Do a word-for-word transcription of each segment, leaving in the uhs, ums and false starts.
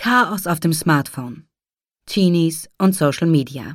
Chaos auf dem Smartphone. Teenies und Social Media.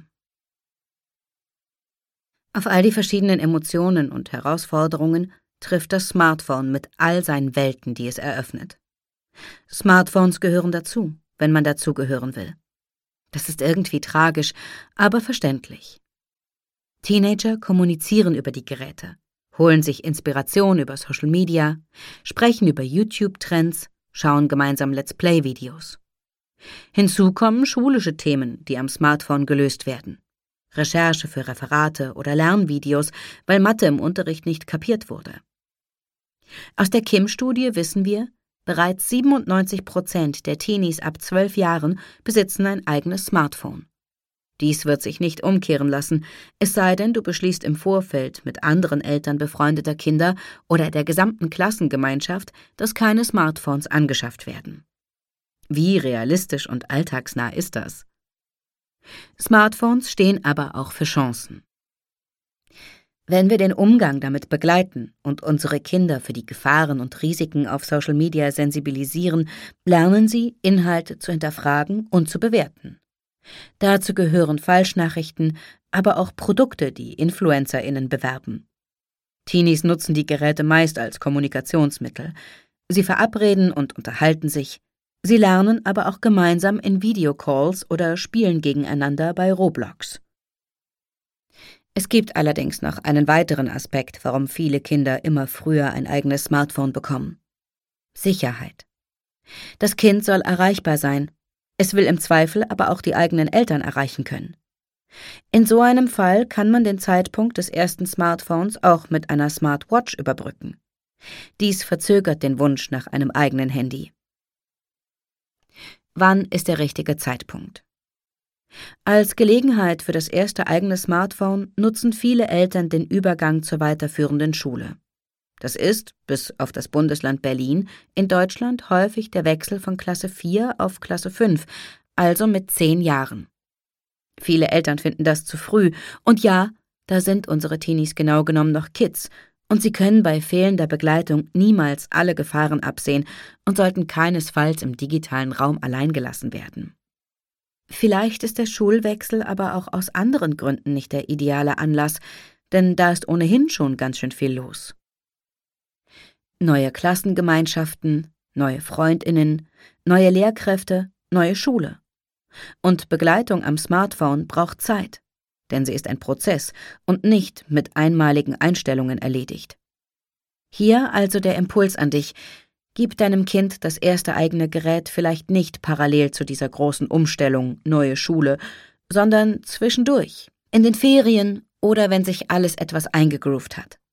Auf all die verschiedenen Emotionen und Herausforderungen trifft das Smartphone mit all seinen Welten, die es eröffnet. Smartphones gehören dazu, wenn man dazugehören will. Das ist irgendwie tragisch, aber verständlich. Teenager kommunizieren über die Geräte, holen sich Inspiration über Social Media, sprechen über YouTube-Trends, schauen gemeinsam Let's Play-Videos. Hinzu kommen schulische Themen, die am Smartphone gelöst werden. Recherche für Referate oder Lernvideos, weil Mathe im Unterricht nicht kapiert wurde. Aus der Kim-Studie wissen wir, bereits siebenundneunzig Prozent der Teenies ab zwölf Jahren besitzen ein eigenes Smartphone. Dies wird sich nicht umkehren lassen, es sei denn, du beschließt im Vorfeld mit anderen Eltern befreundeter Kinder oder der gesamten Klassengemeinschaft, dass keine Smartphones angeschafft werden. Wie realistisch und alltagsnah ist das? Smartphones stehen aber auch für Chancen. Wenn wir den Umgang damit begleiten und unsere Kinder für die Gefahren und Risiken auf Social Media sensibilisieren, lernen sie, Inhalte zu hinterfragen und zu bewerten. Dazu gehören Falschnachrichten, aber auch Produkte, die InfluencerInnen bewerben. Teenies nutzen die Geräte meist als Kommunikationsmittel. Sie verabreden und unterhalten sich. Sie lernen aber auch gemeinsam in Videocalls oder spielen gegeneinander bei Roblox. Es gibt allerdings noch einen weiteren Aspekt, warum viele Kinder immer früher ein eigenes Smartphone bekommen. Sicherheit. Das Kind soll erreichbar sein. Es will im Zweifel aber auch die eigenen Eltern erreichen können. In so einem Fall kann man den Zeitpunkt des ersten Smartphones auch mit einer Smartwatch überbrücken. Dies verzögert den Wunsch nach einem eigenen Handy. Wann ist der richtige Zeitpunkt? Als Gelegenheit für das erste eigene Smartphone nutzen viele Eltern den Übergang zur weiterführenden Schule. Das ist, bis auf das Bundesland Berlin, in Deutschland häufig der Wechsel von Klasse vier auf Klasse fünf, also mit zehn Jahren. Viele Eltern finden das zu früh, und ja, da sind unsere Teenies genau genommen noch Kids, und sie können bei fehlender Begleitung niemals alle Gefahren absehen und sollten keinesfalls im digitalen Raum allein gelassen werden. Vielleicht ist der Schulwechsel aber auch aus anderen Gründen nicht der ideale Anlass, denn da ist ohnehin schon ganz schön viel los. Neue Klassengemeinschaften, neue FreundInnen, neue Lehrkräfte, neue Schule. Und Begleitung am Smartphone braucht Zeit, denn sie ist ein Prozess und nicht mit einmaligen Einstellungen erledigt. Hier also der Impuls an dich: Gib deinem Kind das erste eigene Gerät vielleicht nicht parallel zu dieser großen Umstellung, neue Schule, sondern zwischendurch, in den Ferien oder wenn sich alles etwas eingegroovt hat.